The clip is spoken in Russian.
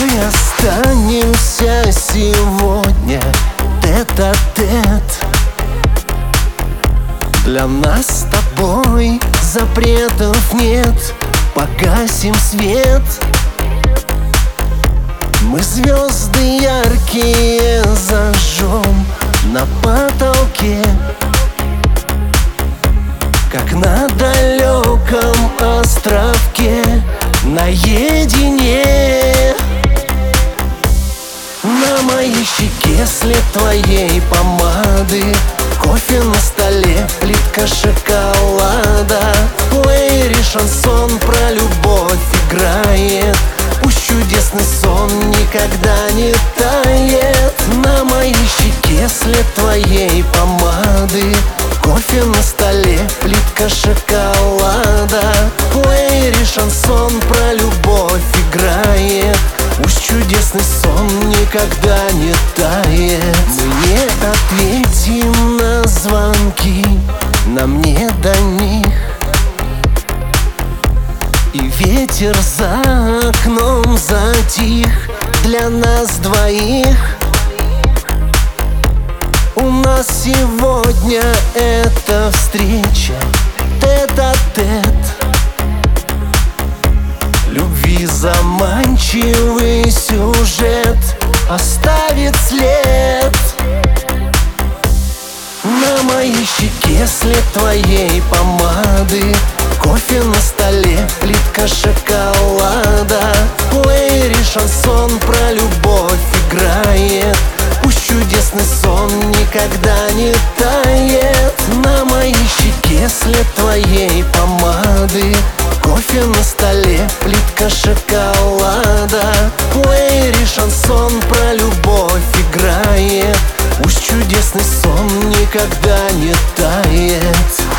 Давай останемся сегодня тет-а-тет. Для нас с тобой запретов нет. Погасим свет. Мы звезды яркие зажжем на потолке, как на далеком островке наедине. На моей щеке след твоей помады, кофе на столе, плитка шоколада. В плеере шансон про любовь играет. Пусть чудесный сон никогда не тает. На моей щеке след твоей помады, кофе на столе, плитка шоколада. В плеере шансон про любовь играет. Пусть чудесный сон никогда не тает. Мы не ответим на звонки, нам не до них. И ветер за окном затих для нас двоих. У нас сегодня эта встреча тет-а-тет. Любви заманчивый сюжет оставит след. На моей щеке след твоей помады, кофе на столе, плитка шоколада. В плеере шансон про любовь играет. Пусть чудесный сон никогда не тает. На моей щеке след твоей помады, кофе на столе, плитка шоколада. В плеере шансон про любовь играет. Пусть чудесный сон никогда не тает.